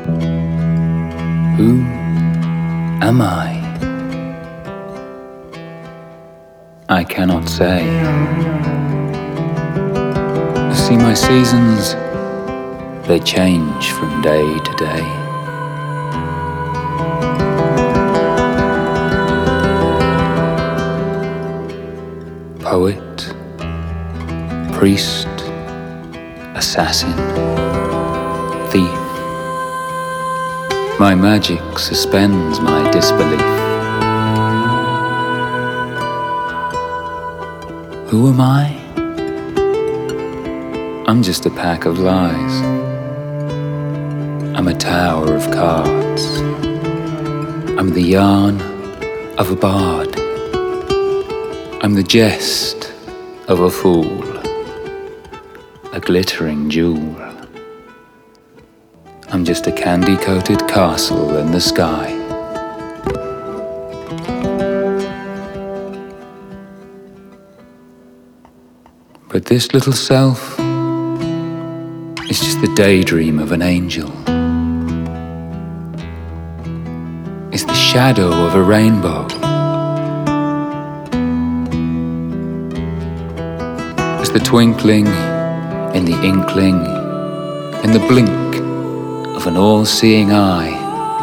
Who am I? I cannot say. You see, my seasons, they change from day to day. Poet, priest, assassin, thief. My magic suspends my disbelief. Who am I? I'm just a pack of lies. I'm a tower of cards. I'm the yarn of a bard. I'm the jest of a fool, a glittering jewel. I'm just a candy-coated castle in the sky. But this little self is just the daydream of an angel. It's the shadow of a rainbow. It's the twinkling in the inkling, in the blink of an all-seeing eye.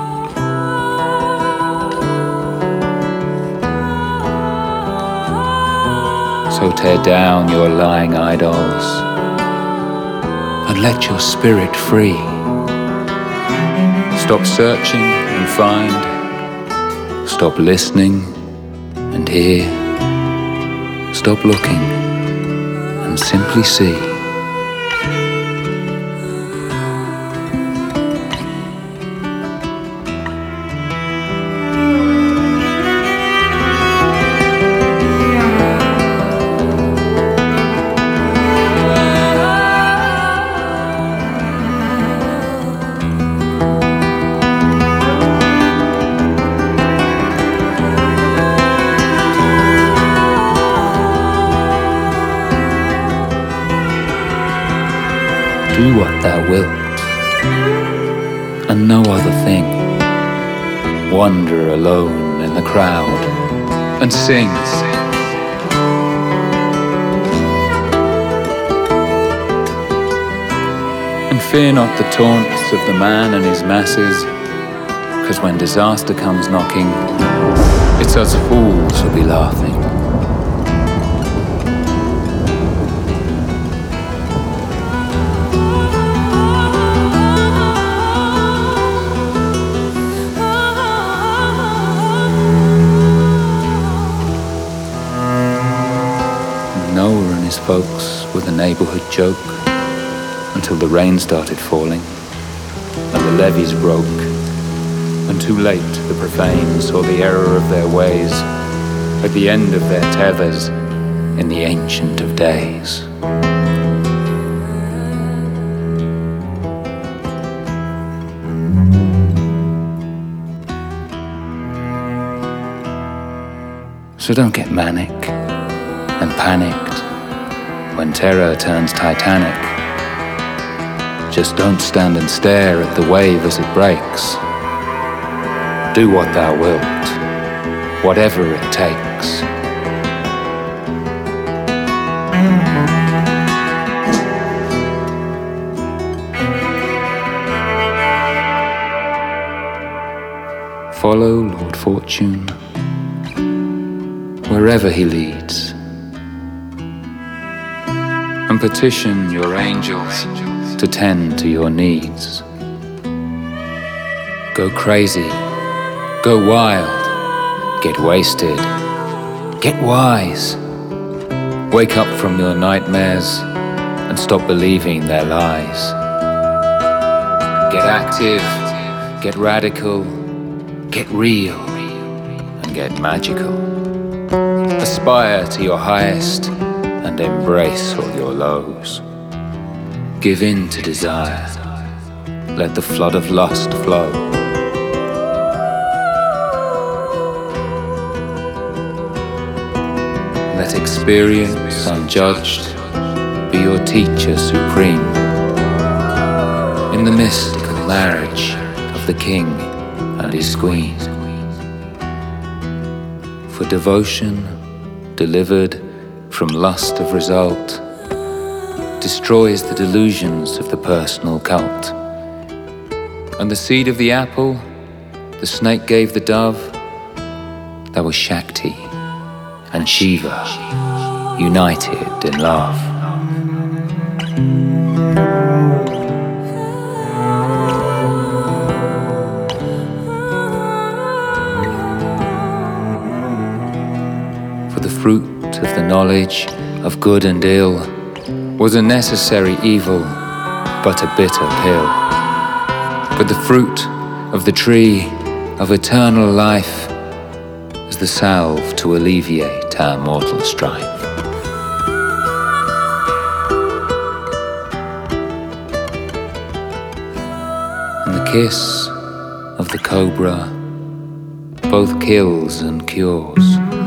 So tear down your lying idols and let your spirit free. Stop searching and find. Stop listening and hear. Stop looking and simply see. Do what thou wilt, and no other thing. Wander alone in the crowd, and sing. And fear not the taunts of the man and his masses, 'cause when disaster comes knocking, it's us fools who'll be laughing. Noah and his folks were the neighborhood joke until the rain started falling and the levees broke, and too late the profane saw the error of their ways at the end of their tethers in the Ancient of Days. So don't get manic and panicked when terror turns titanic. Just don't stand and stare at the wave as it breaks. Do what thou wilt, whatever it takes. Follow Lord Fortune wherever he leads, and petition your angels to tend to your needs. Go crazy, go wild, get wasted, get wise. Wake up from your nightmares and stop believing their lies. Get active, get radical, get real, and get magical. Aspire to your highest and embrace all your lows. Give in to desire, let the flood of lust flow. Let experience unjudged be your teacher supreme. In the mystical marriage of the king and his queen. For devotion, delivered from lust of result, destroys the delusions of the personal cult. And the seed of the apple, the snake gave the dove, that was Shakti and Shiva, united in love. For the fruit of the knowledge of good and ill was a necessary evil, but a bitter pill. But the fruit of the tree of eternal life is the salve to alleviate our mortal strife. And the kiss of the cobra both kills and cures,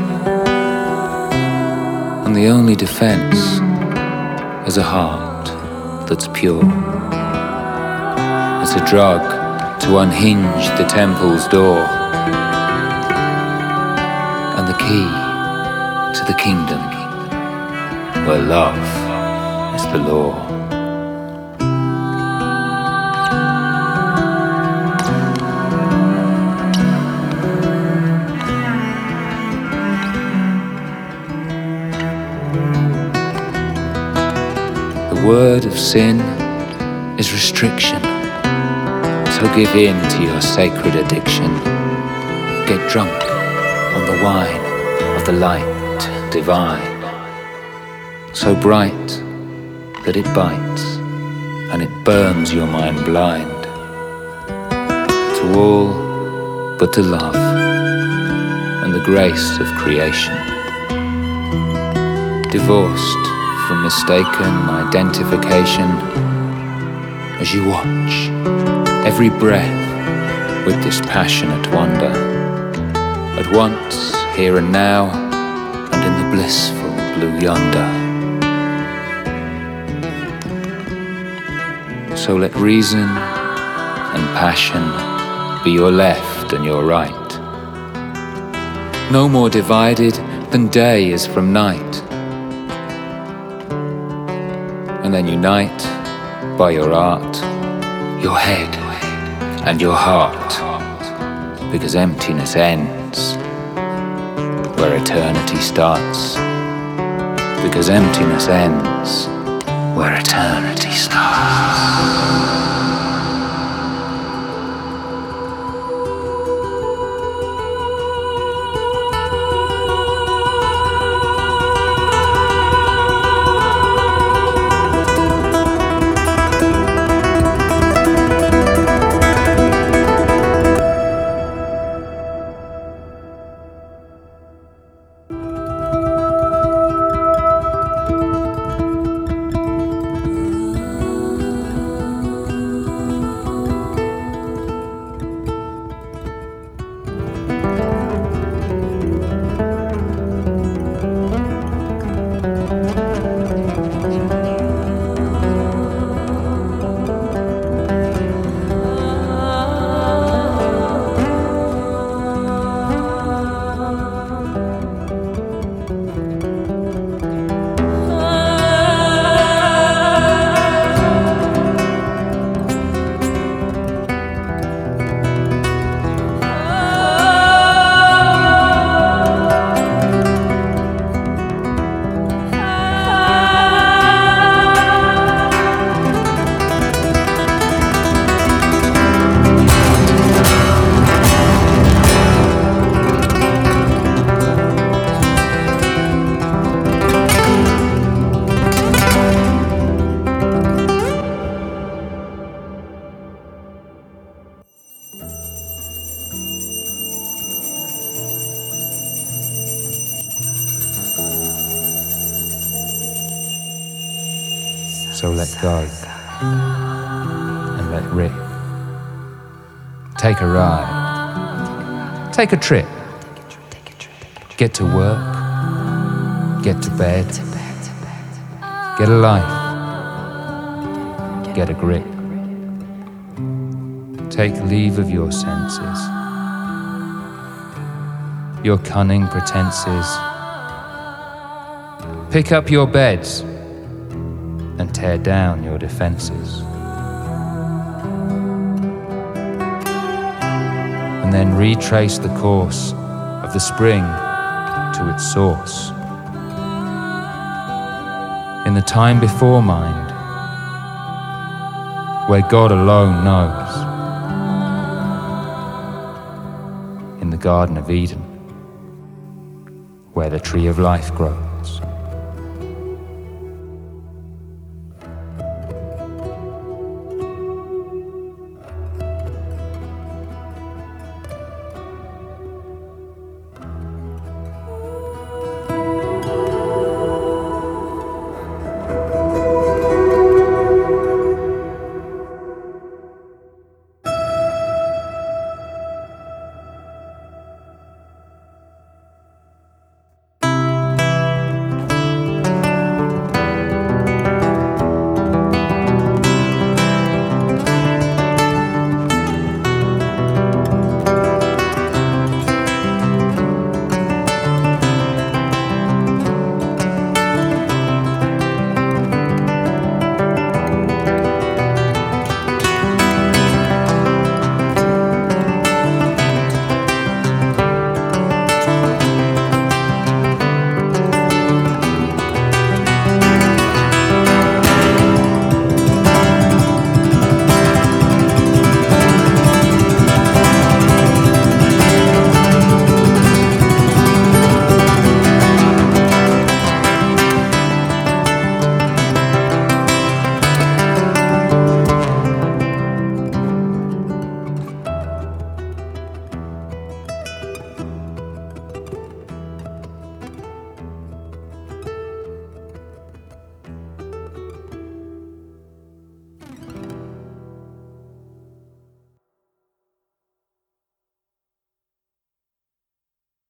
and the only defense is a heart that's pure. It's a drug to unhinge the temple's door, and the key to the kingdom where love is the law. The word of sin is restriction, so give in to your sacred addiction. Get drunk on the wine of the light divine, so bright that it bites and it burns your mind blind to all but to love and the grace of creation. Divorced from mistaken identification, as you watch every breath with this passionate wonder, at once here and now and in the blissful blue yonder. So let reason and passion be your left and your right, no more divided than day is from night. And then unite by your art, your head and your heart, because emptiness ends where eternity starts, because emptiness ends where eternity starts. So let go and let rip. Take a ride. Take a trip. Get to work. Get to bed. Get a life. Get a grip. take leave of your senses, your cunning pretenses. Pick up your beds and tear down your defenses. And then retrace the course of the spring to its source. In the time before mind, where God alone knows. In the Garden of Eden, where the tree of life grows.